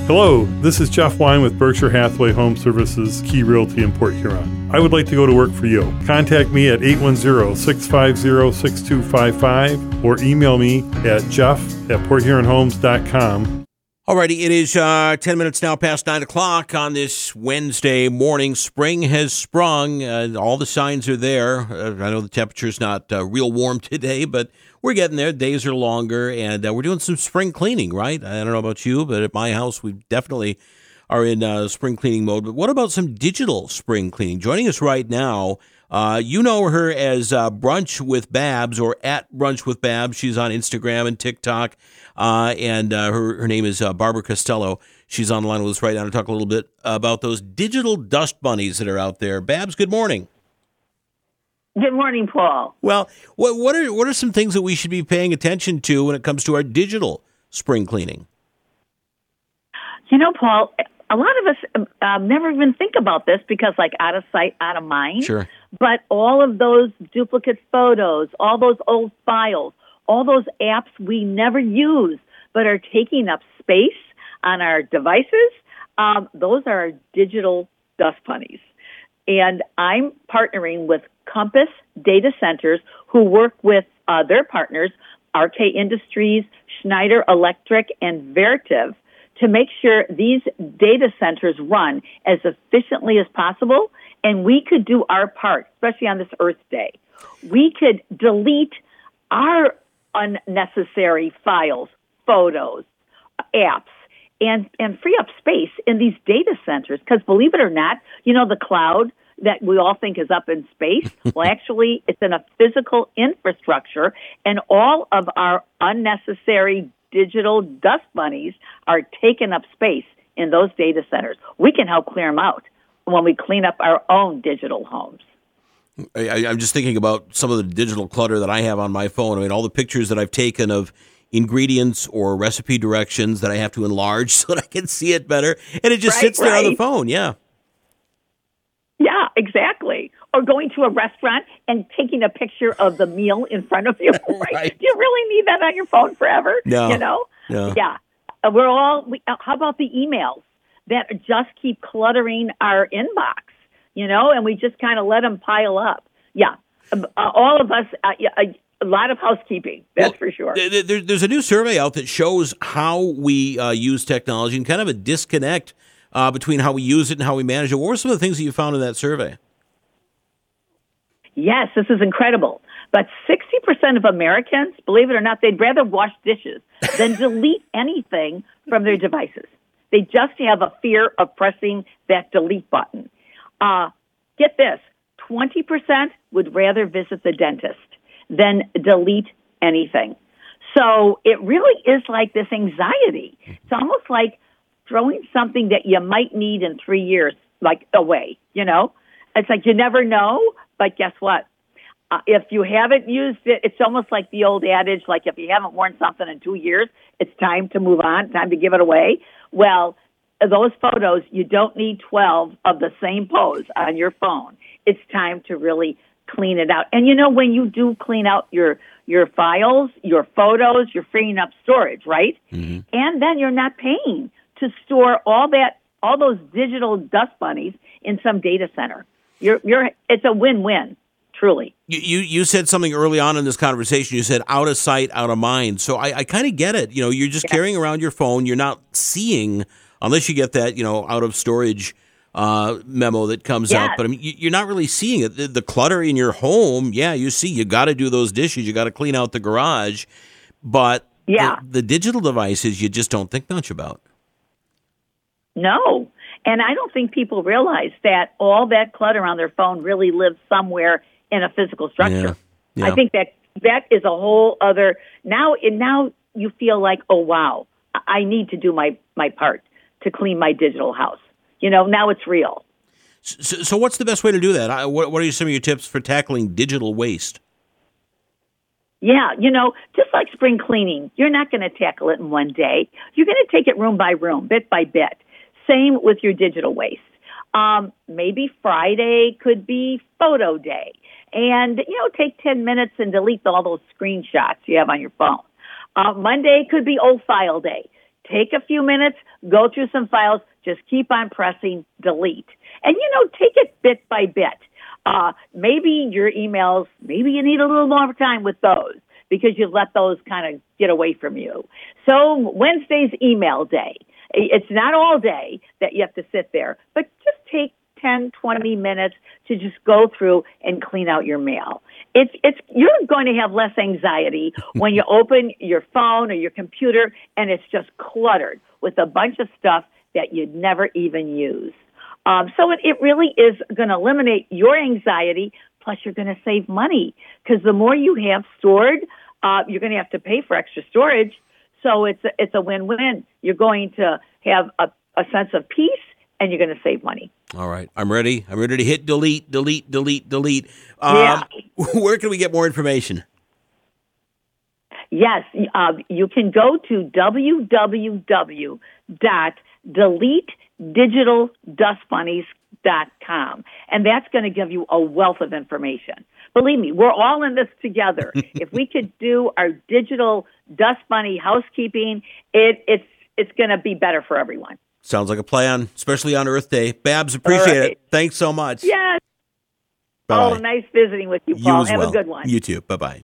Hello, this is Jeff Wine with Berkshire Hathaway Home Services Key Realty in Port Huron. I would like to go to work for you. Contact me at 810-650-6255 or email me at jeff@porthuronhomes.com. Alrighty, it is 10 minutes now past 9 o'clock on this Wednesday morning. Spring has sprung. All the signs are there. I know the temperature's not real warm today, but we're getting there. Days are longer, and we're doing some spring cleaning, right? I don't know about you, but at my house, we definitely are in spring cleaning mode. But what about some digital spring cleaning? Joining us right now, you know her as Brunch with Babs or at Brunch with Babs. She's on Instagram and TikTok, and her name is Barbara Costello. She's on the line with us right now to talk a little bit about those digital dust bunnies that are out there. Babs, good morning. Good morning, Paul. Well, what are some things that we should be paying attention to when it comes to our digital spring cleaning? You know, Paul, a lot of us never even think about this because, like, out of sight, out of mind. Sure. But all of those duplicate photos, all those old files, all those apps we never use but are taking up space on our devices, those are our digital dust bunnies. And I'm partnering with Compass Data Centers, who work with their partners, RK Industries, Schneider Electric, and Veritiv, to make sure these data centers run as efficiently as possible. And we could do our part, especially on this Earth Day. We could delete our unnecessary files, photos, apps, and free up space in these data centers. Because believe it or not, you know, the cloud that we all think is up in space, well, actually, it's in a physical infrastructure, and all of our unnecessary digital dust bunnies are taking up space in those data centers. We can help clear them out when we clean up our own digital homes. I'm just thinking about some of the digital clutter that I have on my phone. I mean, all the pictures that I've taken of ingredients or recipe directions that I have to enlarge so that I can see it better, and it just sits there on the phone. Yeah. Yeah, exactly. Or going to a restaurant and taking a picture of the meal in front of you. Right? Do you really need that on your phone forever? No. You know? No. Yeah. How about the emails that just keep cluttering our inbox, you know, and we just kind of let them pile up? Yeah. All of us, a lot of housekeeping, that's for sure. There's a new survey out that shows how we use technology and kind of a disconnect between how we use it and how we manage it. What were some of the things that you found in that survey? Yes, this is incredible. But 60% of Americans, believe it or not, they'd rather wash dishes than delete anything from their devices. They just have a fear of pressing that delete button. Get this, 20% would rather visit the dentist than delete anything. So it really is like this anxiety. It's almost like throwing something that you might need in 3 years, like, away, you know? It's like you never know, but guess what? If you haven't used it, it's almost like the old adage, like if you haven't worn something in 2 years, it's time to move on, time to give it away. Well, those photos, you don't need 12 of the same pose on your phone. It's time to really clean it out. And you know, when you do clean out your files, your photos, you're freeing up storage, right? Mm-hmm. And then you're not paying to store all those digital dust bunnies in some data center. It's a win-win, truly. You said something early on in this conversation. You said out of sight, out of mind. So I kind of get it. You know, you're just carrying around your phone. You're not seeing, unless you get that, you know, out of storage memo that comes up. But I mean, you're not really seeing it. The clutter in your home, you see. You got to do those dishes. You got to clean out the garage. But the digital devices, you just don't think much about. No. And I don't think people realize that all that clutter on their phone really lives somewhere in a physical structure. Yeah. I think that is a whole other, now you feel like, oh, wow, I need to do my part to clean my digital house. You know, now it's real. So what's the best way to do that? What are some of your tips for tackling digital waste? Yeah, you know, just like spring cleaning, you're not going to tackle it in one day. You're going to take it room by room, bit by bit. Same with your digital waste. Maybe Friday could be photo day. And, you know, take 10 minutes and delete all those screenshots you have on your phone. Monday could be old file day. take a few minutes, go through some files, just keep on pressing delete. And, take it bit by bit. Maybe your emails, maybe you need a little more time with those because you've let those kind of get away from you. So Wednesday's email day. It's not all day that you have to sit there, but just take 10, 20 minutes to just go through and clean out your mail. You're going to have less anxiety when you open your phone or your computer and it's just cluttered with a bunch of stuff that you'd never even use. So it really is going to eliminate your anxiety, plus you're going to save money because the more you have stored, you're going to have to pay for extra storage. So it's a win-win. You're going to have a sense of peace, and you're going to save money. All right. I'm ready. I'm ready to hit delete. Yeah. Where can we get more information? Yes. You can go to www.DeleteDigitalDustBunnies.com, and that's going to give you a wealth of information. Believe me, we're all in this together. If we could do our digital dust bunny housekeeping, it's going to be better for everyone. Sounds like a plan, especially on Earth Day. Babs, appreciate it. Thanks so much. Yes. Bye-bye. Oh, nice visiting with you, Paul. Have a good one. You too. Bye-bye.